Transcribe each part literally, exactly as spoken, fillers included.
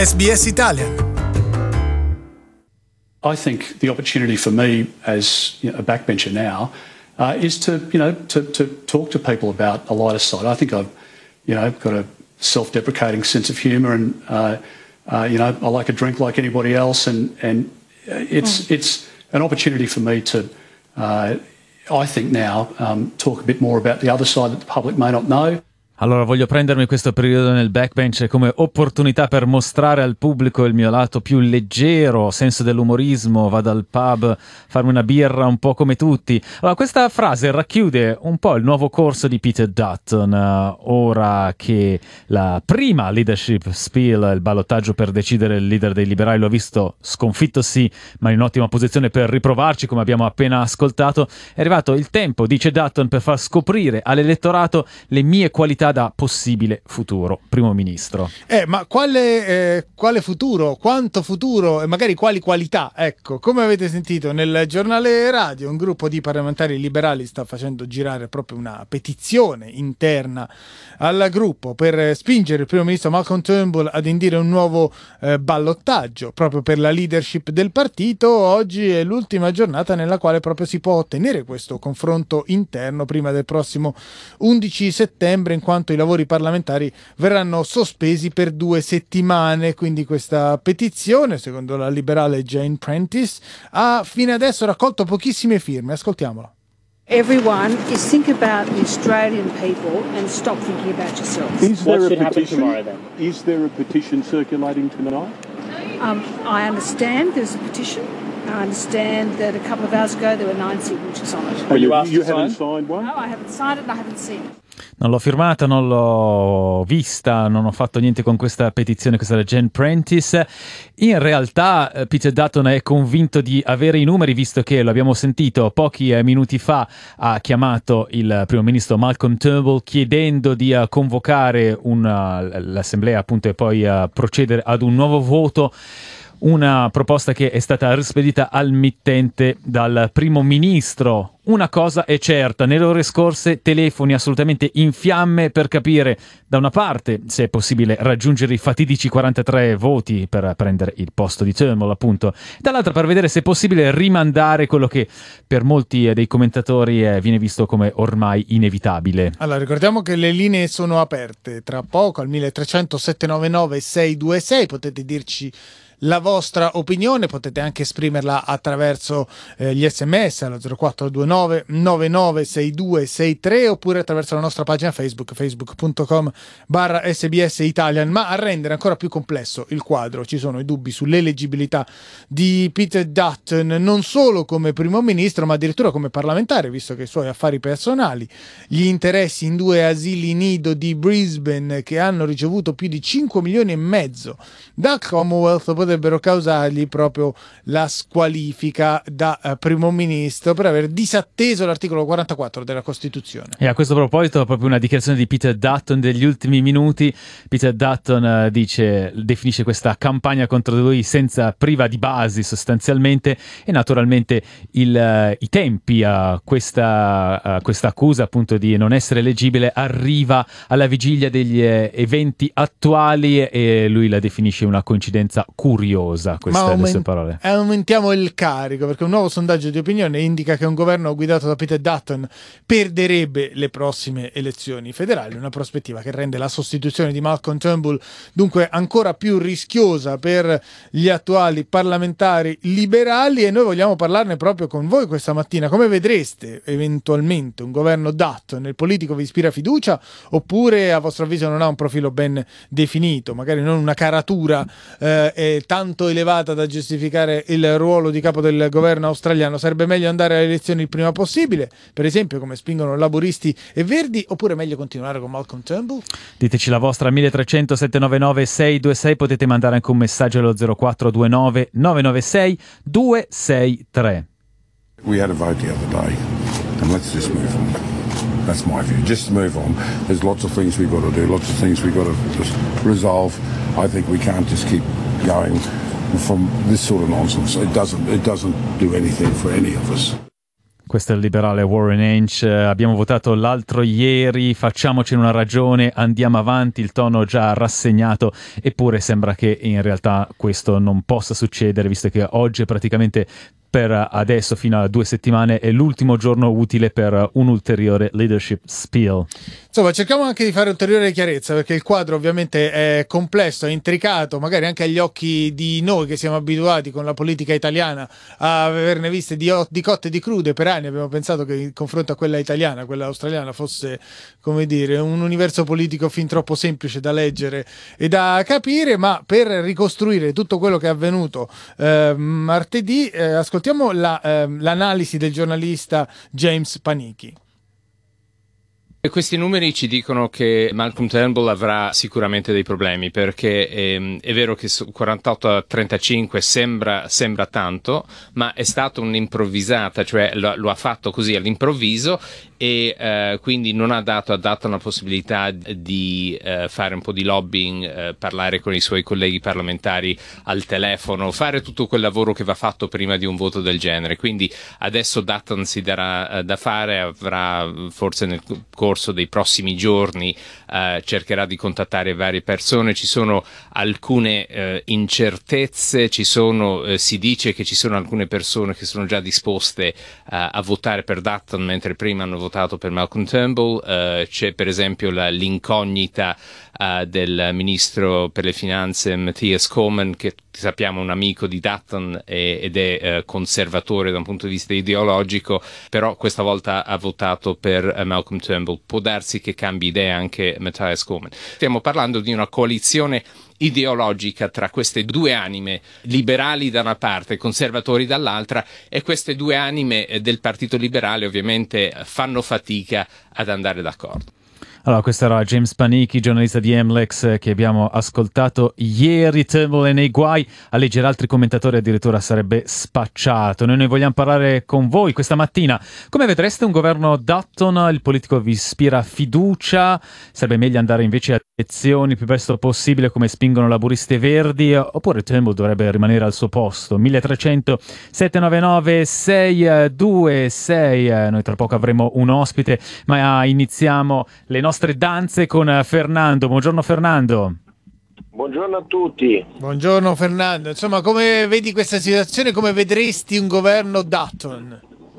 S B S Italian. I think the opportunity for me as you know, a backbencher now uh, is to, you know, to, to talk to people about a lighter side. I think I've, you know, got a self-deprecating sense of humour, and uh, uh, you know, I like a drink like anybody else, and and it's mm. it's an opportunity for me to, uh, I think now, um, talk a bit more about the other side that the public may not know. Allora voglio prendermi questo periodo nel backbench come opportunità per mostrare al pubblico il mio lato più leggero, senso dell'umorismo, vado al pub, farmi una birra un po' come tutti. Allora questa frase racchiude un po' il nuovo corso di Peter Dutton, uh, ora che la prima leadership spiel, il ballottaggio per decidere il leader dei liberali, lo ha visto sconfitto sì, ma in ottima posizione per riprovarci, come abbiamo appena ascoltato. È arrivato il tempo, dice Dutton, per far scoprire all'elettorato le mie qualità da possibile futuro primo ministro. Eh, ma quale, eh, quale futuro? Quanto futuro? E magari quali qualità? Ecco, come avete sentito nel giornale radio, un gruppo di parlamentari liberali sta facendo girare proprio una petizione interna al gruppo per spingere il primo ministro Malcolm Turnbull ad indire un nuovo eh, ballottaggio proprio per la leadership del partito. Oggi è l'ultima giornata nella quale proprio si può ottenere questo confronto interno prima del prossimo undici settembre, in quanto i lavori parlamentari verranno sospesi per due settimane. Quindi questa petizione, secondo la liberale Jane Prentice, ha fino adesso raccolto pochissime firme. Ascoltiamola. Everyone is think about the Australian people and stop thinking about yourselves. Is there what a should happen petition? tomorrow then? Is there a petition circulating tonight? Um, I understand there's a petition. I understand that a couple of hours ago there were nine signatures on it. Oh, you, you haven't signed one? No, I haven't signed it and I haven't seen it. Non l'ho firmata, non l'ho vista, non ho fatto niente con questa petizione, questa è la Jane Prentice. In realtà eh, Peter Dutton è convinto di avere i numeri, visto che, lo abbiamo sentito pochi eh, minuti fa, ha chiamato il primo ministro Malcolm Turnbull chiedendo di uh, convocare una, l'assemblea appunto e poi uh, procedere ad un nuovo voto. Una proposta che è stata rispedita al mittente dal primo ministro. Una cosa è certa, nelle ore scorse telefoni assolutamente in fiamme per capire da una parte se è possibile raggiungere i fatidici quarantatré voti per prendere il posto di Turnbull, appunto, dall'altra per vedere se è possibile rimandare quello che per molti dei commentatori eh, viene visto come ormai inevitabile. Allora ricordiamo che le linee sono aperte tra poco al milletrecento sette nove nove sei due sei, potete dirci la vostra opinione, potete anche esprimerla attraverso eh, gli sms allo zero quattro due nove nove nove sei due sei tre oppure attraverso la nostra pagina Facebook, facebook punto com barra S B S Italian. Ma a rendere ancora più complesso il quadro ci sono i dubbi sull'eleggibilità di Peter Dutton, non solo come primo ministro ma addirittura come parlamentare, visto che i suoi affari personali, gli interessi in due asili nido di Brisbane che hanno ricevuto più di cinque milioni e mezzo dal Commonwealth potrebbero causargli proprio la squalifica da uh, primo ministro per aver disatteso l'articolo quarantaquattro della Costituzione. E a questo proposito proprio una dichiarazione di Peter Dutton degli ultimi minuti. Peter Dutton uh, dice, definisce questa campagna contro di lui senza, priva di basi sostanzialmente, e naturalmente il, uh, i tempi a uh, questa, uh, questa accusa appunto di non essere eleggibile arriva alla vigilia degli uh, eventi attuali, e lui la definisce una coincidenza curiosa, queste Ma le aument- sue parole. Aumentiamo il carico, perché un nuovo sondaggio di opinione indica che un governo guidato da Peter Dutton perderebbe le prossime elezioni federali, una prospettiva che rende la sostituzione di Malcolm Turnbull dunque ancora più rischiosa per gli attuali parlamentari liberali, e noi vogliamo parlarne proprio con voi questa mattina. Come vedreste eventualmente un governo Dutton? Il politico vi ispira fiducia oppure a vostro avviso non ha un profilo ben definito, magari non una caratura eh, è tanto elevata da giustificare il ruolo di capo del governo australiano? Sarebbe meglio andare alle elezioni il prima possibile, per esempio come spingono laburisti e verdi, oppure meglio continuare con Malcolm Turnbull? Diteci la vostra milletrecento sette nove nove sei due sei, potete mandare anche un messaggio allo zero quattro due nove nove nove sei due sei tre. We had a vote the other day and let's just move on. That's my view. Just move on. There's lots of things we've got to do, lots of things we've got to just resolve. I think we can't just keep going from this sort of nonsense. It doesn't, it doesn't do anything for any of us. Questo è il liberale Warren Heinz. Abbiamo votato l'altro ieri, facciamocene una ragione, andiamo avanti, il tono già rassegnato, eppure sembra che in realtà questo non possa succedere, visto che oggi è praticamente, per adesso fino a due settimane, è l'ultimo giorno utile per un ulteriore leadership spiel. Insomma, cerchiamo anche di fare ulteriore chiarezza, perché il quadro ovviamente è complesso, è intricato, magari anche agli occhi di noi che siamo abituati con la politica italiana a averne viste di, di cotte e di crude. Per anni abbiamo pensato che in confronto a quella italiana, quella australiana fosse, come dire, un universo politico fin troppo semplice da leggere e da capire, ma per ricostruire tutto quello che è avvenuto eh, martedì, eh, ascoltiamo la, eh, l'analisi del giornalista James Panichi. Questi numeri ci dicono che Malcolm Turnbull avrà sicuramente dei problemi, perché ehm, è vero che su quarantotto a trentacinque sembra, sembra tanto, ma è stata un'improvvisata, cioè lo, lo ha fatto così all'improvviso e eh, quindi non ha dato a Dutton la possibilità di eh, fare un po' di lobbying, eh, parlare con i suoi colleghi parlamentari al telefono, fare tutto quel lavoro che va fatto prima di un voto del genere. Quindi adesso Dutton si darà eh, da fare, avrà forse nel corso dei prossimi giorni eh, cercherà di contattare varie persone. Ci sono alcune eh, incertezze, ci sono, eh, si dice che ci sono alcune persone che sono già disposte eh, a votare per Dutton mentre prima hanno votato per Malcolm Turnbull. Eh, c'è per esempio la, l'incognita eh, del ministro per le finanze Matthias Coman, che sappiamo un amico di Dutton e, ed è eh, conservatore da un punto di vista ideologico, però questa volta ha votato per eh, Malcolm Turnbull. Può darsi che cambi idea anche Matthias Coman. Stiamo parlando di una coalizione ideologica tra queste due anime, liberali da una parte, conservatori dall'altra, e queste due anime del Partito Liberale ovviamente fanno fatica ad andare d'accordo. Allora, questo era James Panichi, giornalista di Amlex, che abbiamo ascoltato ieri. Turnbull è nei guai, a leggere altri commentatori addirittura sarebbe spacciato. Noi ne vogliamo parlare con voi questa mattina. Come vedreste un governo Dutton? Il politico vi ispira fiducia? Sarebbe meglio andare invece a elezioni il più presto possibile, come spingono laburisti e verdi? Oppure Turnbull dovrebbe rimanere al suo posto? mille trecento sette nove nove sei due sei. Noi tra poco avremo un ospite, ma iniziamo le nostre danze con Fernando. Buongiorno Fernando. Buongiorno a tutti. Buongiorno Fernando. Insomma, come vedi questa situazione? Come vedresti un governo Dutton?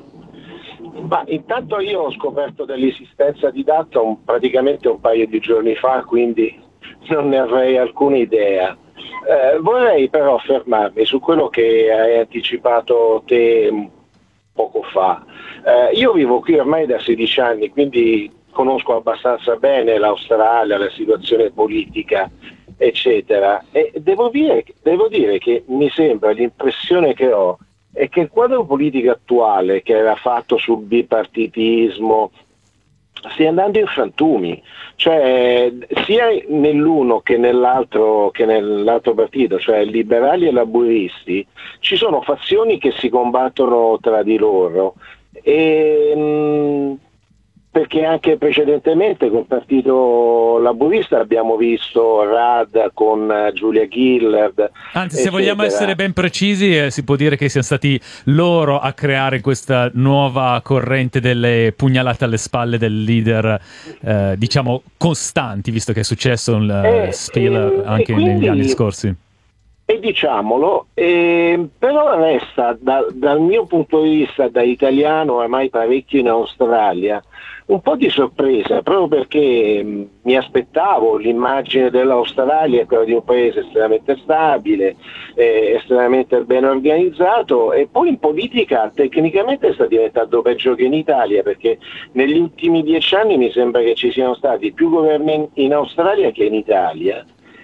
Ma intanto io ho scoperto dell'esistenza di Dutton praticamente un paio di giorni fa, quindi non ne avrei alcuna idea. Eh, vorrei però fermarmi su quello che hai anticipato te poco fa. Eh, io vivo qui ormai da sedici anni, quindi conosco abbastanza bene l'Australia, la situazione politica, eccetera, e devo dire, devo dire che mi sembra, l'impressione che ho è che il quadro politico attuale, che era fatto sul bipartitismo, stia andando in frantumi, cioè sia nell'uno che nell'altro, che nell'altro partito, cioè liberali e laburisti, ci sono fazioni che si combattono tra di loro, e mh, perché anche precedentemente col partito laburista abbiamo visto Rudd con Julia Gillard. Anzi, eccetera. Se vogliamo essere ben precisi, eh, si può dire che siano stati loro a creare questa nuova corrente delle pugnalate alle spalle del leader, eh, diciamo, costanti, visto che è successo un eh, spiel eh, anche quindi, negli anni scorsi. E diciamolo, eh, però resta da, dal mio punto di vista, da italiano ormai parecchio in Australia, un po' di sorpresa, proprio perché mh, mi aspettavo l'immagine dell'Australia, quella di un paese estremamente stabile, eh, estremamente ben organizzato, e poi in politica tecnicamente sta diventando peggio che in Italia, perché negli ultimi dieci anni mi sembra che ci siano stati più governi in, in Australia che in Italia.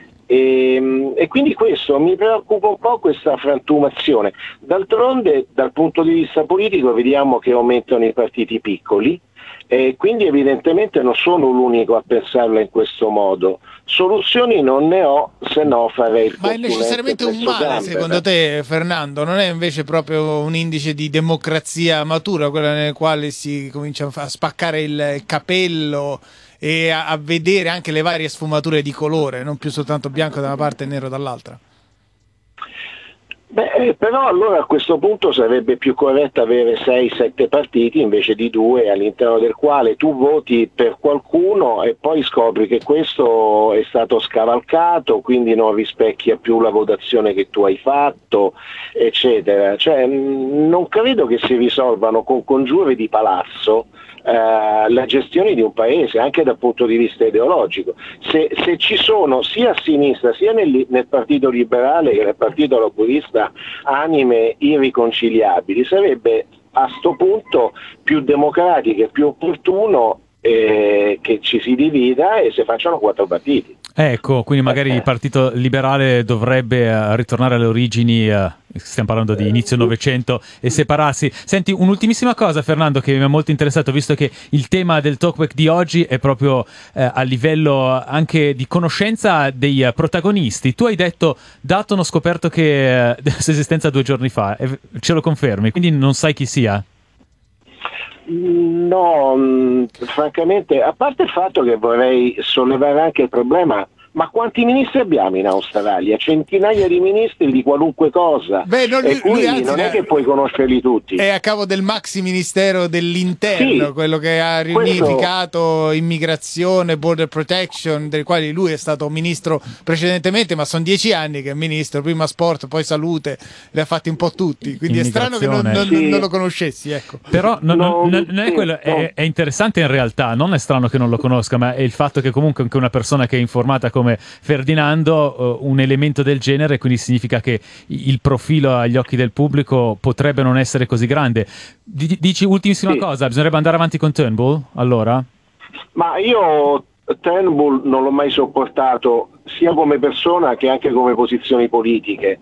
E, e quindi questo mi preoccupa un po', questa frantumazione. D'altronde, dal punto di vista politico, vediamo che aumentano i partiti piccoli, e quindi evidentemente non sono l'unico a pensarla in questo modo. Soluzioni non ne ho, se no farei il Ma è necessariamente un male, Gamber. secondo te, Fernando? Non è invece proprio un indice di democrazia matura, quella nel quale si comincia a spaccare il capello e a, a vedere anche le varie sfumature di colore, non più soltanto bianco da una parte e nero dall'altra? Beh, però allora a questo punto sarebbe più corretto avere sei sette partiti invece di due, all'interno del quale tu voti per qualcuno e poi scopri che questo è stato scavalcato, quindi non rispecchia più la votazione che tu hai fatto, eccetera. Cioè, non credo che si risolvano con congiure di palazzo Uh, la gestione di un paese anche dal punto di vista ideologico. Se, se ci sono sia a sinistra sia nel, nel Partito Liberale che nel Partito Laburista anime irriconciliabili, sarebbe a sto punto più democratico e più opportuno eh, che ci si divida e si facciano quattro partiti. Ecco, quindi magari il Partito Liberale dovrebbe uh, ritornare alle origini, uh, stiamo parlando di inizio Novecento, e separarsi. Senti, un'ultimissima cosa, Fernando, che mi ha molto interessato, visto che il tema del Talkback di oggi è proprio uh, a livello anche di conoscenza dei uh, protagonisti. Tu hai detto, Dutton ho scoperto che uh, della sua esistenza due giorni fa, e ce lo confermi, quindi non sai chi sia? No, mh, francamente, a parte il fatto che vorrei sollevare anche il problema, ma quanti ministri abbiamo in Australia? Centinaia di ministri di qualunque cosa. Beh, non, e quindi lui, anzi, non è che puoi conoscerli tutti. È a capo del maxi ministero dell'interno, sì, quello che ha riunificato questo... immigrazione, border protection, del quale lui è stato ministro precedentemente, ma sono dieci anni che è ministro, prima sport, poi salute, li ha fatti un po' tutti, quindi è strano che non, non, sì. non lo conoscessi, ecco. Però non, no, non, non è sì, quello, no. è, è interessante in realtà, non è strano che non lo conosca, ma è il fatto che comunque anche una persona che è informata come Ferdinando, uh, un elemento del genere, quindi significa che il profilo agli occhi del pubblico potrebbe non essere così grande. D- dici ultimissima sì. cosa, bisognerebbe andare avanti con Turnbull allora? Ma io Turnbull non l'ho mai sopportato sia come persona che anche come posizioni politiche.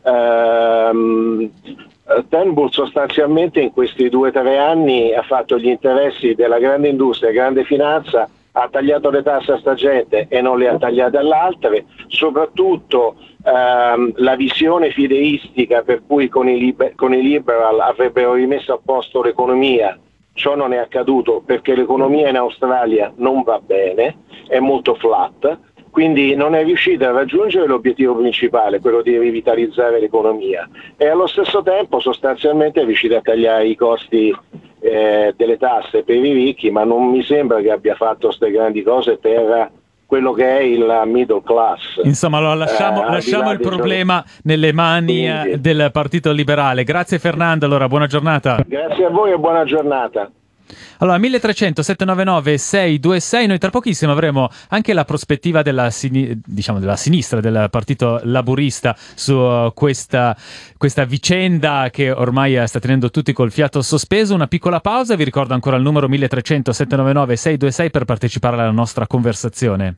Ehm, Turnbull sostanzialmente in questi due o tre anni ha fatto gli interessi della grande industria, grande finanza, ha tagliato le tasse a sta gente e non le ha tagliate all'altre, soprattutto ehm, la visione fideistica per cui con i, liber- con i liberal avrebbero rimesso a posto l'economia. Ciò non è accaduto perché l'economia in Australia non va bene, è molto flat, quindi non è riuscita a raggiungere l'obiettivo principale, quello di rivitalizzare l'economia, e allo stesso tempo sostanzialmente è riuscita a tagliare i costi eh, delle tasse per i ricchi, ma non mi sembra che abbia fatto queste grandi cose per quello che è il middle class. Insomma, allora lasciamo, eh, lasciamo il problema sono... nelle mani Quindi. del Partito Liberale. Grazie Fernando, allora buona giornata. Grazie a voi e buona giornata. Allora, milletrecento settecentonovantanove seicentoventisei, noi tra pochissimo avremo anche la prospettiva della, sini- diciamo della sinistra, del Partito Laburista su questa, questa vicenda che ormai sta tenendo tutti col fiato sospeso. Una piccola pausa, vi ricordo ancora il numero milletrecento settecentonovantanove seicentoventisei per partecipare alla nostra conversazione.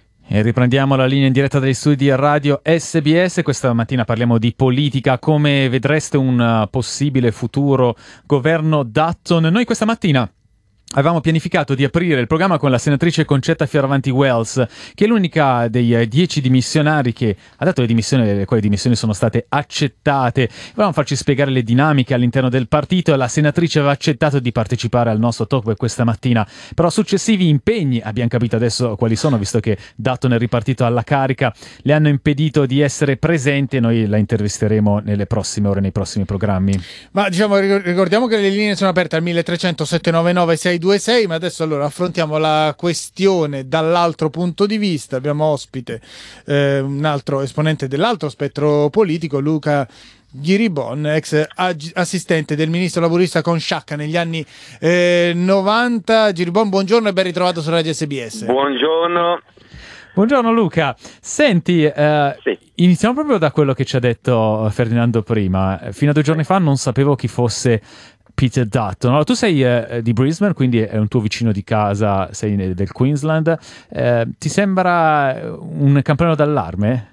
E riprendiamo la linea in diretta dagli studi Radio S B S. Questa mattina parliamo di politica. Come vedreste un possibile futuro governo Dutton? Noi questa mattina avevamo pianificato di aprire il programma con la senatrice Concetta Fioravanti Wells, che è l'unica dei dieci dimissionari che ha dato le dimissioni, le quali dimissioni sono state accettate. Volevamo farci spiegare le dinamiche all'interno del partito e la senatrice aveva accettato di partecipare al nostro talk questa mattina. Però successivi impegni, abbiamo capito adesso quali sono, visto che Dutton è ripartito alla carica, le hanno impedito di essere presente e noi la intervisteremo nelle prossime ore, nei prossimi programmi. Ma diciamo, ricordiamo che le linee sono aperte al milletrecento settecentonovantanove seicentoventisei, ma adesso allora affrontiamo la questione dall'altro punto di vista. Abbiamo ospite eh, un altro esponente dell'altro spettro politico, Luca Ghiribon, ex ag- assistente del ministro laburista con Sciacca negli anni eh, novanta. Ghiribon, buongiorno e ben ritrovato su Radio S B S. Buongiorno. Buongiorno Luca, senti, eh, sì. iniziamo proprio da quello che ci ha detto Ferdinando prima. Fino a due giorni fa non sapevo chi fosse Peter Dutton. Allora, tu sei eh, di Brisbane, quindi è un tuo vicino di casa, sei del Queensland. Eh, ti sembra un campanello d'allarme?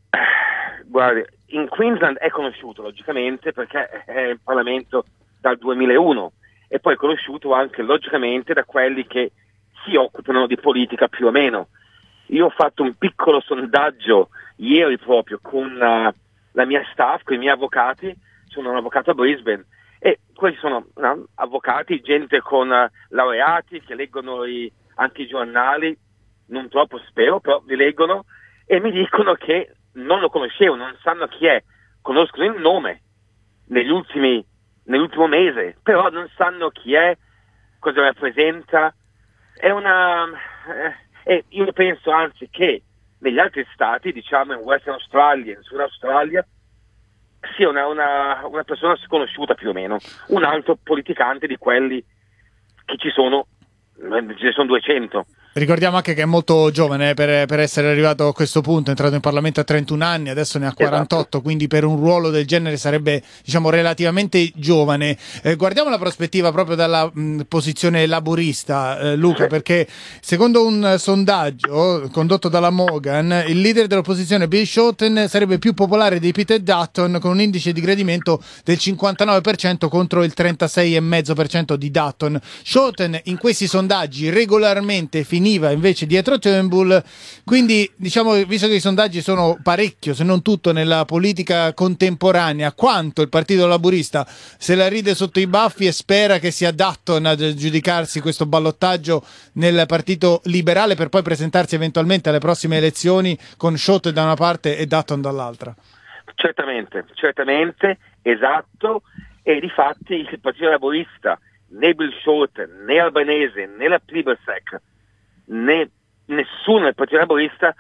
Guardi, in Queensland è conosciuto logicamente perché è in Parlamento dal duemilauno e poi è conosciuto anche logicamente da quelli che si occupano di politica più o meno. Io ho fatto un piccolo sondaggio ieri proprio con uh, la mia staff, con i miei avvocati. Sono un avvocato a Brisbane e questi sono no, avvocati, gente con uh, laureati che leggono i, anche i giornali, non troppo spero, però li leggono e mi dicono che non lo conoscevo, non sanno chi è. conoscono il nome negli ultimi, nell'ultimo mese, però non sanno chi è, cosa rappresenta. È una... Eh, e io penso anzi che negli altri stati, diciamo in Western Australia, in Sud Australia, sia una, una, una persona sconosciuta più o meno, un altro politicante di quelli che ci sono, ce ne sono duecento. Ricordiamo anche che è molto giovane per, per essere arrivato a questo punto, è entrato in Parlamento a trentuno anni, adesso ne ha quarantotto, esatto. Quindi per un ruolo del genere sarebbe, diciamo, relativamente giovane. Eh, guardiamo la prospettiva proprio dalla mh, posizione laburista, eh, Luca, perché secondo un sondaggio condotto dalla Morgan, il leader dell'opposizione Bill Shorten sarebbe più popolare di Peter Dutton, con un indice di gradimento del cinquantanove per cento contro il trentasei virgola cinque per cento di Dutton. Shorten in questi sondaggi regolarmente finiva invece dietro Turnbull, quindi diciamo, visto che i sondaggi sono parecchio, se non tutto, nella politica contemporanea, quanto il Partito Laburista se la ride sotto i baffi e spera che sia Dutton a giudicarsi questo ballottaggio nel Partito Liberale per poi presentarsi eventualmente alle prossime elezioni con Shorten da una parte e Dutton dall'altra? Certamente, certamente, esatto, e difatti il Partito Laburista, né Bill Shorten, né Albanese, né la Plibersek, né nessuno del Partito Laburista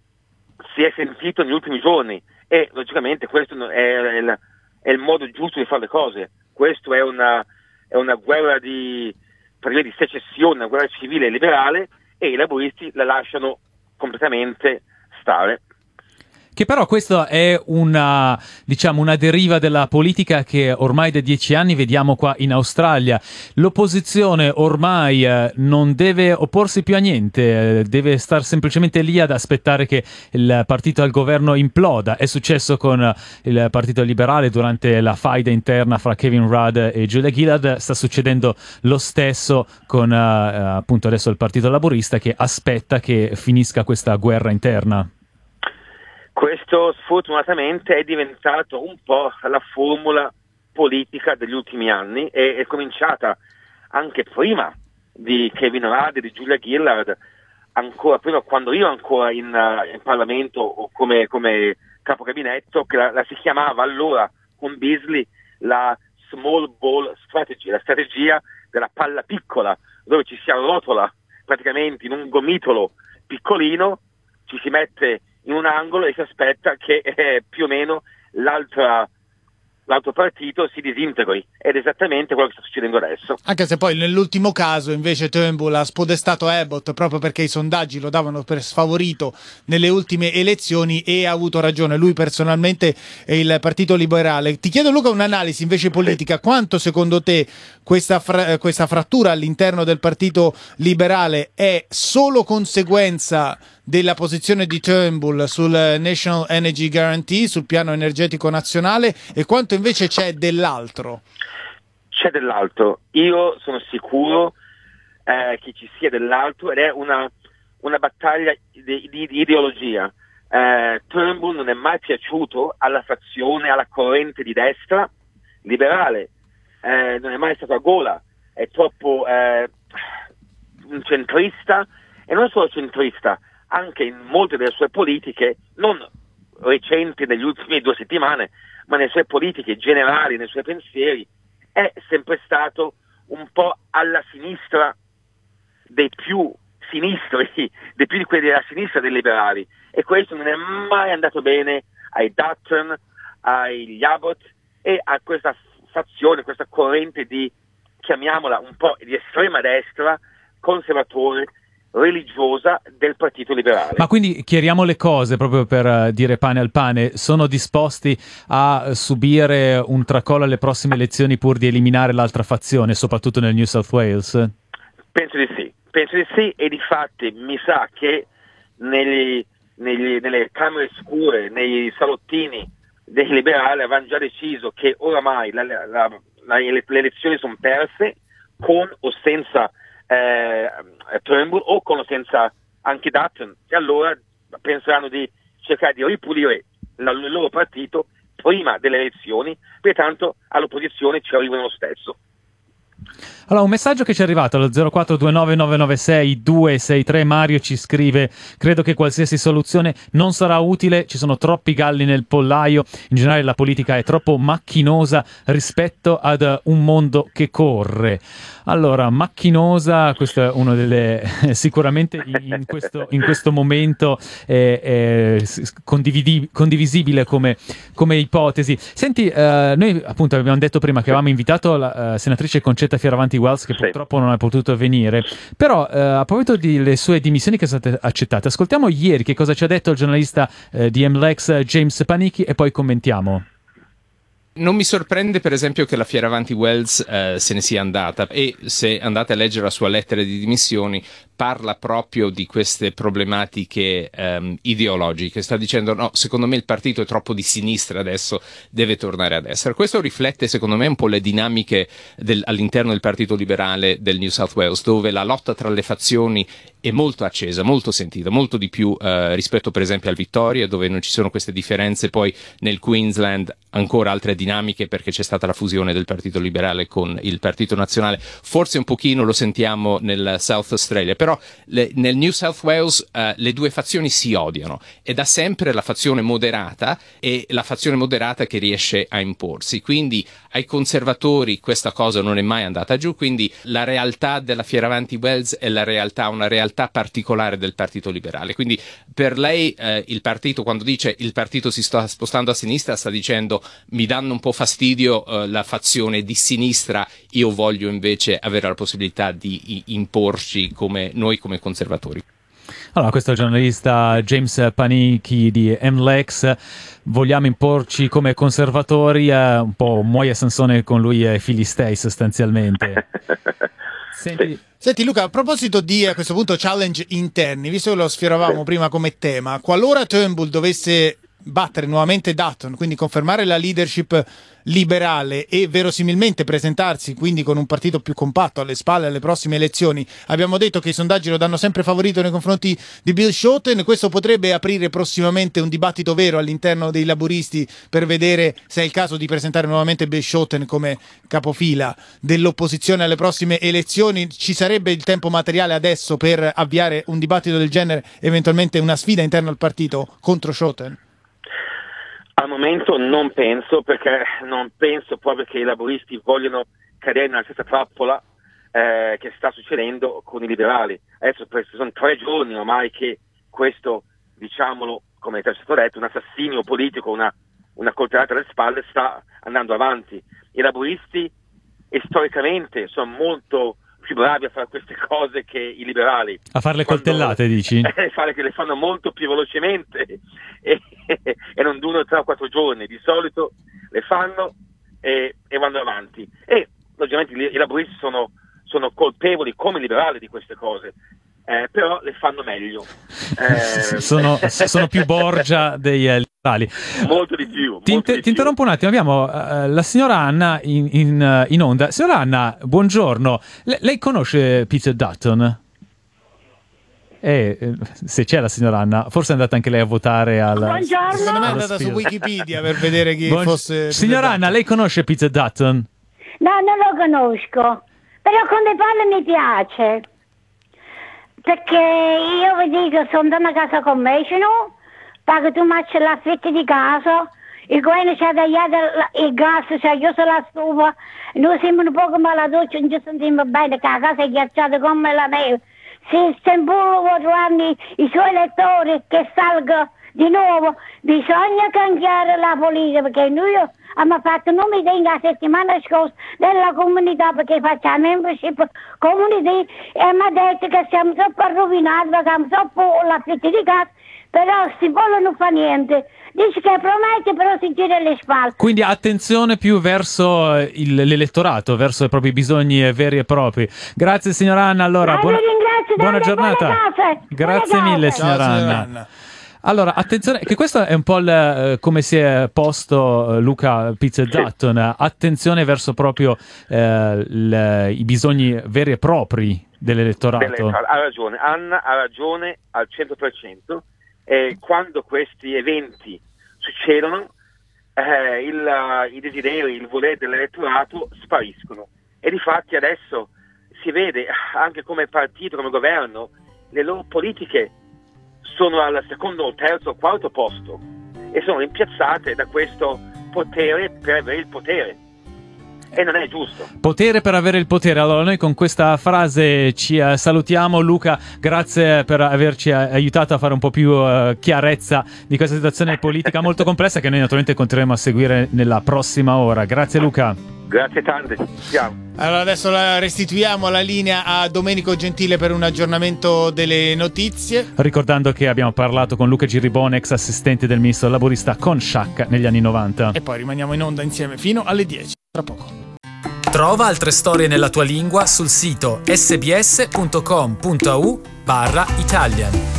si è sentito negli ultimi giorni, e logicamente questo è il, è il modo giusto di fare le cose. Questo è una, è una guerra di, di secessione, una guerra civile e liberale, e i laburisti la lasciano completamente stare. Che però questa è una, diciamo, una deriva della politica che ormai da dieci anni vediamo qua in Australia. L'opposizione ormai eh, non deve opporsi più a niente, eh, deve star semplicemente lì ad aspettare che il partito al governo imploda. È successo con il Partito Liberale durante la faida interna fra Kevin Rudd e Julia Gillard, sta succedendo lo stesso con eh, appunto adesso il Partito Laburista, che aspetta che finisca questa guerra interna. Questo sfortunatamente è diventato un po' la formula politica degli ultimi anni, e è cominciata anche prima di Kevin Rudd e di Julia Gillard, ancora prima, quando io ancora in, uh, in Parlamento o come, come capo gabinetto, che la, la si chiamava allora con Beazley la small ball strategy, la strategia della palla piccola, dove ci si arrotola praticamente in un gomitolo piccolino, ci si mette in un angolo e si aspetta che eh, più o meno l'altra, l'altro partito si disintegri, ed è esattamente quello che sta succedendo adesso. Anche se poi nell'ultimo caso invece Turnbull ha spodestato Abbott proprio perché i sondaggi lo davano per sfavorito nelle ultime elezioni, e ha avuto ragione lui personalmente e il Partito Liberale. Ti chiedo, Luca, un'analisi invece politica: quanto secondo te questa, fra- questa frattura all'interno del Partito Liberale è solo conseguenza della posizione di Turnbull sul National Energy Guarantee, sul piano energetico nazionale, e quanto invece c'è dell'altro? C'è dell'altro. Io sono sicuro eh, che ci sia dell'altro, ed è una, una battaglia di, di, di ideologia. Eh, Turnbull non è mai piaciuto alla fazione, alla corrente di destra liberale, eh, non è mai stato a gola, è troppo eh, un centrista, e non solo centrista, anche in molte delle sue politiche, non recenti negli ultimi due settimane, ma nelle sue politiche generali, nei suoi pensieri, è sempre stato un po' alla sinistra dei più sinistri, dei più di quelli della sinistra dei liberali, e questo non è mai andato bene ai Dutton, agli Abbott e a questa fazione, questa corrente di, chiamiamola un po' di estrema destra, conservatore, religiosa del Partito Liberale. Ma quindi chiariamo le cose proprio per uh, dire pane al pane: sono disposti a subire un tracollo alle prossime elezioni pur di eliminare l'altra fazione, soprattutto nel New South Wales? Penso di sì, penso di sì, e difatti mi sa che negli, negli, nelle camere scure, nei salottini dei liberali avevano già deciso che oramai la, la, la, la, le, le elezioni sono perse, con o senza Eh, Turnbull, o con o senza anche Dutton, e allora penseranno di cercare di ripulire la, il loro partito prima delle elezioni, pertanto all'opposizione ci arrivano lo stesso. Allora, un messaggio che ci è arrivato allo zero quattro due nove nove nove sei due sei tre. Mario ci scrive: credo che qualsiasi soluzione non sarà utile, ci sono troppi galli nel pollaio, in generale la politica è troppo macchinosa rispetto ad un mondo che corre. Allora, macchinosa, questo è uno delle sicuramente in questo, in questo momento è, è condividi, condivisibile come, come ipotesi. Senti, eh, noi appunto abbiamo detto prima che avevamo invitato la uh, senatrice Concetta Fioravanti Wells, che sì. purtroppo non è potuto venire, però eh, a proposito delle sue dimissioni che sono state accettate, ascoltiamo ieri che cosa ci ha detto il giornalista eh, di M L E X James Panichi e poi commentiamo. Non mi sorprende per esempio che la Fioravanti Wells eh, se ne sia andata, e se andate a leggere la sua lettera di dimissioni parla proprio di queste problematiche ehm, ideologiche. Sta dicendo no, secondo me il partito è troppo di sinistra, adesso deve tornare a destra. Questo riflette secondo me un po' le dinamiche del, all'interno del Partito Liberale del New South Wales, dove la lotta tra le fazioni è molto accesa, molto sentita, molto di più eh, rispetto per esempio al Victoria, dove non ci sono queste differenze. Poi nel Queensland ancora altre dinamiche, perché c'è stata la fusione del Partito Liberale con il Partito Nazionale. Forse un pochino lo sentiamo nel South Australia, però le, nel New South Wales uh, le due fazioni si odiano, e da sempre la fazione moderata è la fazione moderata che riesce a imporsi, quindi ai conservatori questa cosa non è mai andata giù, quindi la realtà della Fioravanti Wells è la realtà, una realtà particolare del Partito Liberale. Quindi per lei eh, il partito, quando dice il partito si sta spostando a sinistra, sta dicendo mi danno un po' fastidio eh, la fazione di sinistra, io voglio invece avere la possibilità di i, imporci come noi come conservatori. Allora, questo è il giornalista James Panichi di M L E X. Vogliamo imporci come conservatori, eh, un po' Moia Sansone con lui e Filistei sostanzialmente. Senti... Senti Luca, a proposito di a questo punto challenge interni, visto che lo sfioravamo prima come tema, qualora Turnbull dovesse battere nuovamente Dutton, quindi confermare la leadership liberale e verosimilmente presentarsi quindi con un partito più compatto alle spalle alle prossime elezioni, abbiamo detto che i sondaggi lo danno sempre favorito nei confronti di Bill Shorten. Questo potrebbe aprire prossimamente un dibattito vero all'interno dei laburisti per vedere se è il caso di presentare nuovamente Bill Shorten come capofila dell'opposizione alle prossime elezioni. Ci sarebbe il tempo materiale adesso per avviare un dibattito del genere, eventualmente una sfida interna al partito contro Shorten? Al momento non penso, perché non penso proprio che i laburisti vogliono cadere nella stessa trappola eh, che sta succedendo con i liberali. Adesso sono tre giorni ormai che questo, diciamolo, come è stato detto, un assassinio politico, una, una coltellata alle spalle sta andando avanti. I laburisti e storicamente sono molto più bravi a fare queste cose che i liberali. A fare le Quando, coltellate, dici? Eh, fare che le fanno molto più velocemente e, e non durano tre o quattro giorni. Di solito le fanno e, e vanno avanti. E logicamente i, i laburisti sono, sono colpevoli come i liberali di queste cose. Eh, però le fanno meglio. Eh... sono, sono più Borgia dei eh, liberali. Molto di più. Ti, molto inter- di ti interrompo un attimo, abbiamo uh, la signora Anna in, in, in onda. Signora Anna, buongiorno. Le- lei conosce Peter Dutton? Eh, se c'è la signora Anna, forse è andata anche lei a votare al... Buongiorno. Secondo me è andata su Wikipedia per vedere chi Buon... fosse... Signora Anna, lei conosce Peter Dutton? No, non lo conosco, però quando parla mi piace. Perché io vi dico, sono da una casa commerciale, pago tu macchia l'affitto di casa, il governo ci ha tagliato il gas, ci ha chiuso la stufa, noi siamo un po' come la doccia, non ci sentiamo bene, che la casa è ghiacciata come la neve. Se Stambulo vuole trovare i suoi elettori che salga di nuovo, bisogna cambiare la politica, perché noi abbiamo fatto un meeting la settimana scorsa della comunità, perché facciamo membership community, e abbiamo detto che siamo troppo rovinati, perché abbiamo troppo l'affitto di casa, però si vuole non fa niente. Dice che promette, però si gira le spalle. Quindi attenzione più verso il, l'elettorato, verso i propri bisogni veri e propri. Grazie signora Anna, allora Ah, buona, vi ringrazio, buona date, giornata. buone case, Grazie buone mille case. signora Ciao, signora Anna. Anna. Allora, attenzione, che questo è un po' il, eh, come si è posto eh, Luca Peter Dutton, attenzione verso proprio eh, il, i bisogni veri e propri dell'elettorato. Ha ragione, Anna ha ragione al cento per cento. Eh, quando questi eventi succedono, eh, il, i desideri, il volere dell'elettorato spariscono, e difatti adesso si vede anche come partito, come governo, le loro politiche sono al secondo, terzo o quarto posto e sono rimpiazzate da questo potere per avere il potere. E non è giusto. Potere per avere il potere. Allora noi con questa frase ci uh, salutiamo. Luca, grazie per averci uh, aiutato a fare un po' più uh, chiarezza di questa situazione politica molto complessa che noi naturalmente continueremo a seguire nella prossima ora. Grazie Luca. Grazie tante. Ciao. Allora adesso la restituiamo la linea a Domenico Gentile per un aggiornamento delle notizie. Ricordando che abbiamo parlato con Luca Giribone, ex assistente del ministro laburista con Sciacca negli anni novanta. E poi rimaniamo in onda insieme fino alle dieci, tra poco. Trova altre storie nella tua lingua sul sito sbs punto com punto a u barra Italian.